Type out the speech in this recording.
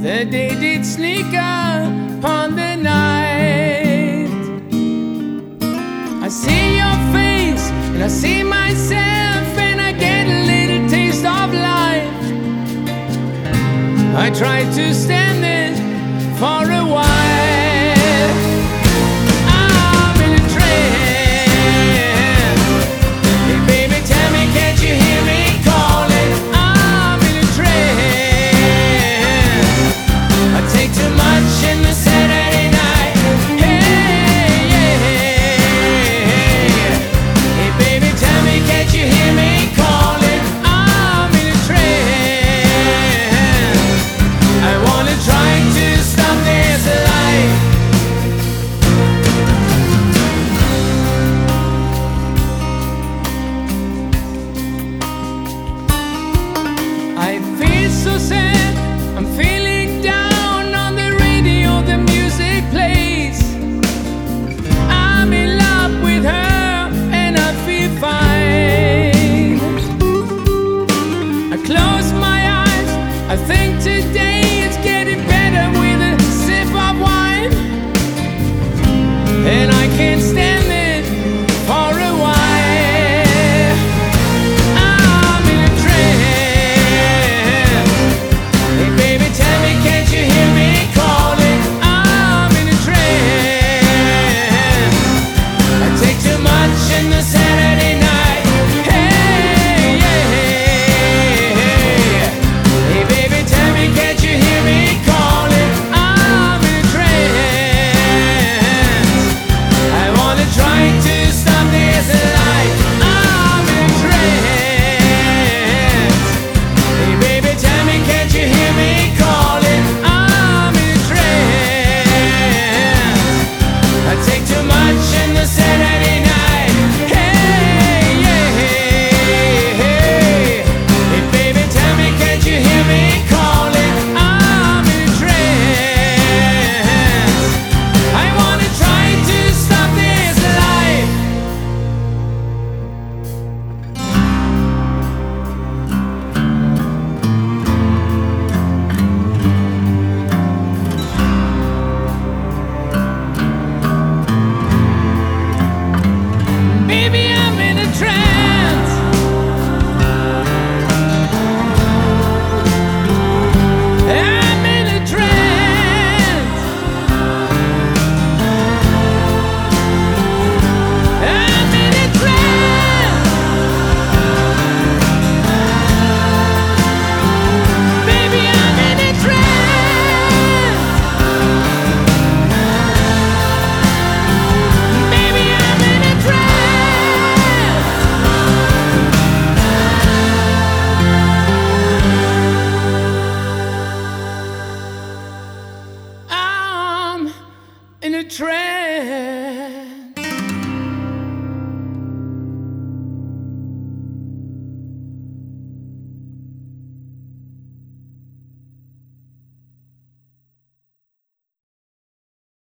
The day did sneak upon the night. I see your face and I see myself, and I get a little taste of life. I tried to stand it for a while. I'm in a trance. Hey baby, tell me, can't you hear me calling? I'm in a trance. I take too much in the Saturday night. Hey, yeah. Hey baby, tell me, can't you hear me calling? I'm in a trance. I wanna try to stop this life. I feel so sad, I'm feeling down. On the radio the music plays. I'm in love with her and I feel fine. I close my eyes, I think today